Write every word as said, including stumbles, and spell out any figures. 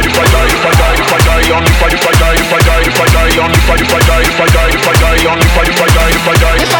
if I die, if I die, if I die, on if I if I die, if I die, if I die, on if I if I die, if I die, if I die, on if I if I die, if I die.